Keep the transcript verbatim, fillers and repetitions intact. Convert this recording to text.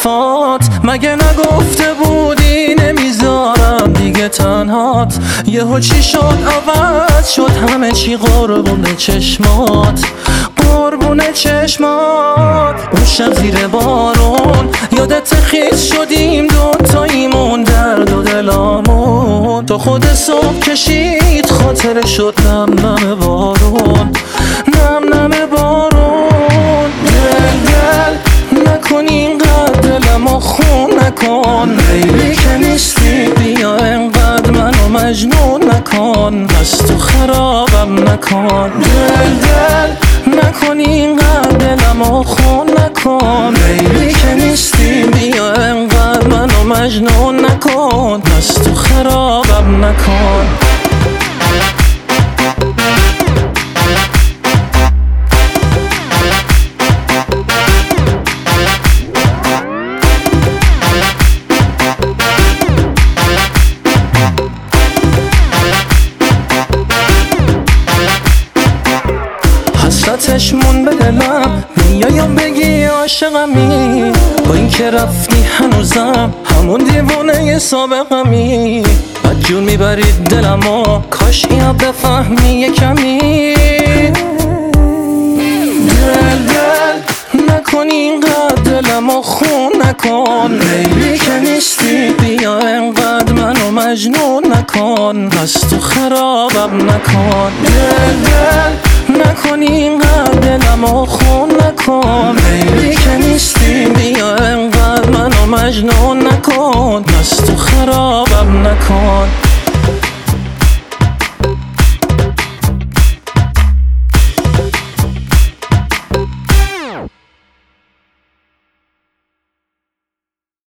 حرفات؟ مگه نگفته بودی نمیذارم دیگه تنهات؟ یهو چی شد عوض شد همه چی؟ قربون چشمات، قربون چشمات. اون شب زیر بارون یادت خیز شدیم دوتاییمون، درد و دلامون تو خود صبح کشید خاطر شد نم نم بارون، نم نم بارون. دل دل نکن اینقدر دلمو خون نکن، لیلی که نیستی بیا اینقدر منو مجنون نکن، بس تو خرابم نکن. دل دل نکن اینقدر دلمو خون نکن، لیلی که نیستی بیا اینقدر منو مجنون نکن، بس تو خرابم نکن. حسرتش مون به دلم، میایم بگی عاشقمی، با این که رفتی هنوزم همون دیوونه سابقمی. بدجور میبرید دلمو، کاش اینو بفهمی یه کمی. دل دل نکن اینقدر دلمو خون نکن، لیلی که نیستی بیا اینقدر منو مجنون نکن، بس تو خرابم نکن. دل دل نکن اینقدر دلمو خون نکن، لیلی که نیستی بیا اینقدر منو مجنون نکن، بس تو خرابم نکن.